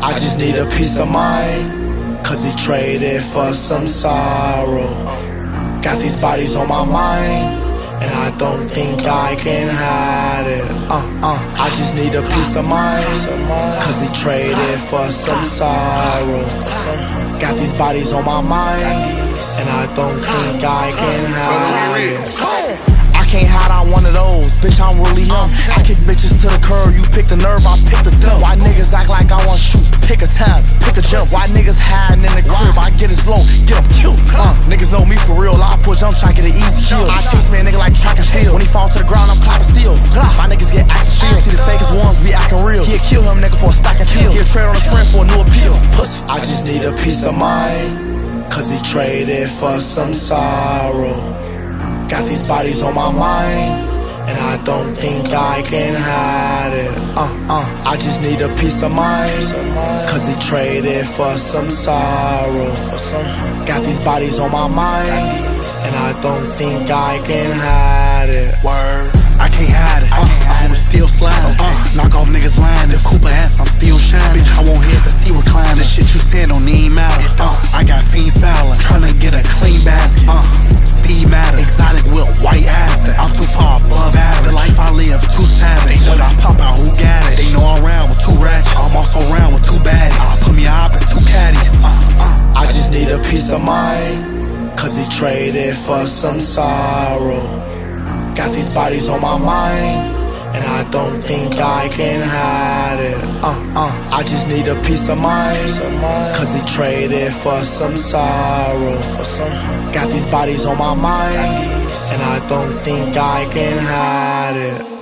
I just need a peace of mind, cause he traded for some sorrow. Got these bodies on my mind, and I don't think I can hide it. I just need a peace of mind, cause he traded for some sorrow. Got these bodies on my mind, and I don't think I can hide it. I can't hide, I'm one of those, bitch, I'm really him. I kick bitches to the curb, you pick the nerve, I pick the temp. Why niggas act like I wanna shoot? Pick a time, pick a jump. Why niggas hiding in the crib? I get it slow, get them killed. Niggas know me for real, I push jump, try to get an easy kill. I chase me a nigga like track and field. When he fall to the ground, I'm clapping steel. My niggas get active still. See the fakest ones be acting real. He'll kill him nigga for a stack and kill. He'll trade on his friend for a new appeal. Pussy. I just need a peace of mind, cause he traded for some sorrow. Got these bodies on my mind, and I don't think I can hide it. I just need a peace of mind, cause he traded for some sorrow. Got these bodies on my mind, and I don't think I can hide it. Word, I can't hide it. I was still sliding. Knock off niggas lying. The Cooper ass, I'm still shining. Bitch, I won't hit the sea recline. The shit you said don't even matter. I got fiends fouling, tryna get a clean basket. Steve Madden, exotic with white ass. I'm too far above average. The life I live too savage. When I pop out, who got it? They know I'm round with two ratchets. I'm also round with two baddies. Put me up in two caddies. I just need a peace of mind, cause he traded for some sorrow. Got these bodies on my mind, and I don't think I can hide it. I just need a peace of mind, cause he traded for some sorrow. Got these bodies on my mind, and I don't think I can hide it.